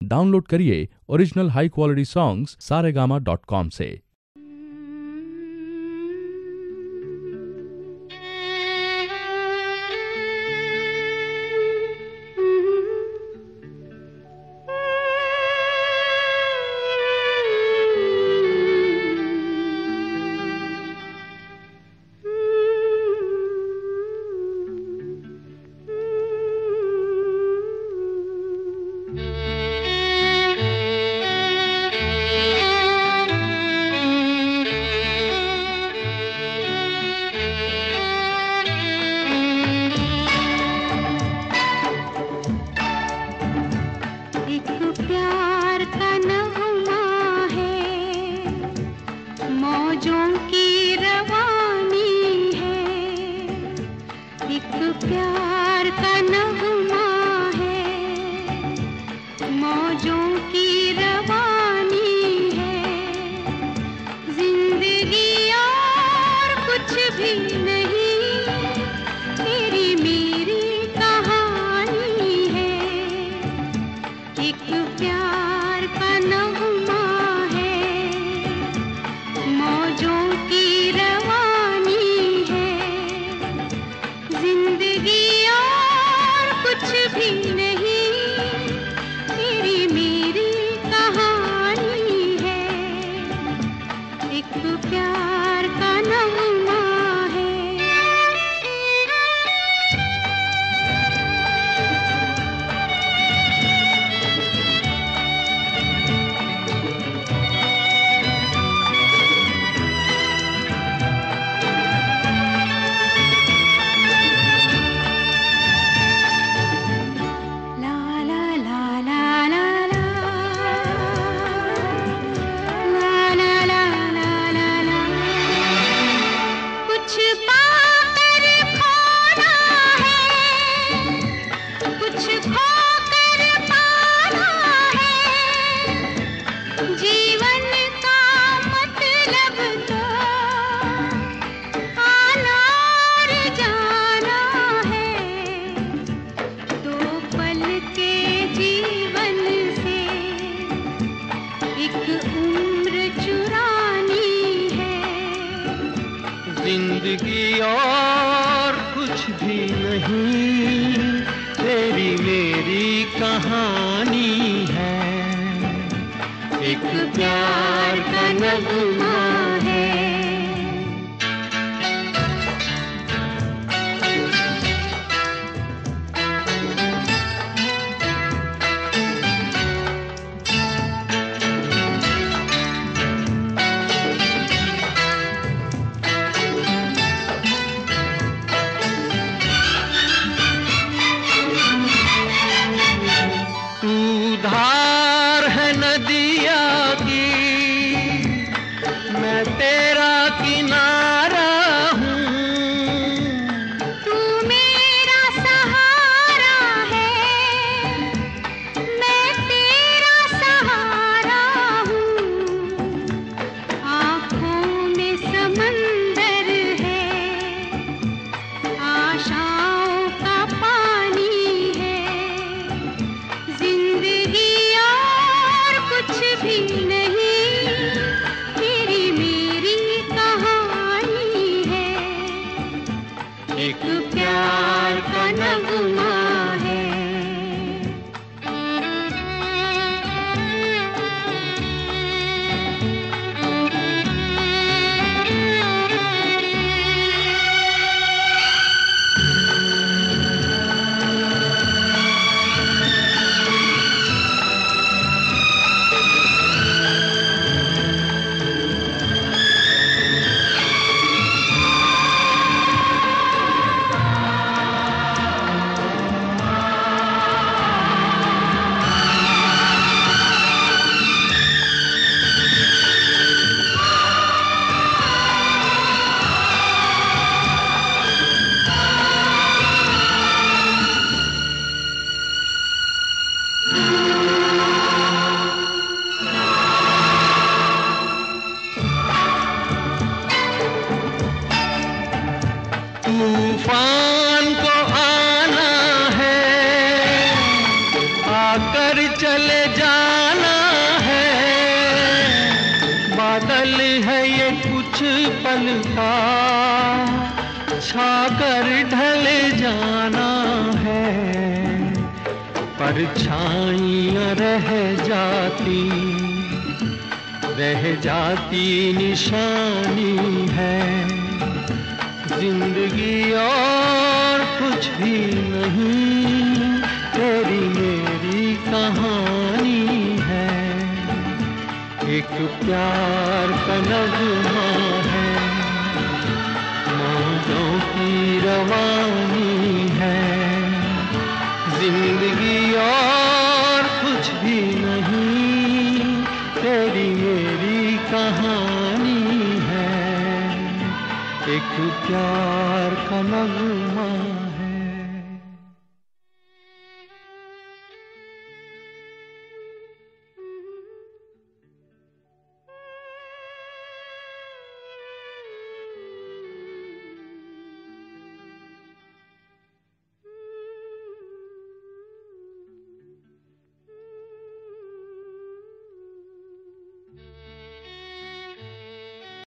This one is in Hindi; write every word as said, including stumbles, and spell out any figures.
डाउनलोड करिए original high quality songs Saregama dot com से। प्यार का नगमा है, मौजों की रवानी है, जिंदगी और कुछ भी नहीं, तेरी मेरी कहानी है। एक प्यार का नगमा है, मौजों की रवानी है, जिंदगी और कुछ भी नहीं, तेरी मेरी कहानी है। एक प्यार का नगमा है। जीवन का मतलब तो आना और जाना है, दो पल के जीवन से एक उम्र चुरानी है। जिंदगी और कुछ भी नहीं, तेरी मेरी कहानी है। एक प्यार का नगमा है। तू धार है नदिया की, मैं तेरा किनारा हूँ। तू मेरा सहारा है, मैं तेरा सहारा हूँ। आँखों में समंदर है, आशाओं का पानी है, जिंदगी और कुछ भी नहीं, तेरी मेरी कहानी है। एक प्यार का नगमा है। का छाकर ढल जाना है, परछाइयाँ रह जाती, रह जाती निशानी है। जिंदगी और कुछ भी नहीं, तेरी मेरी कहानी है। एक प्यार का नगमा है, मौजों की रवानी है। जिंदगी और कुछ भी नहीं, तेरी मेरी कहानी है। एक प्यार का नगमा है।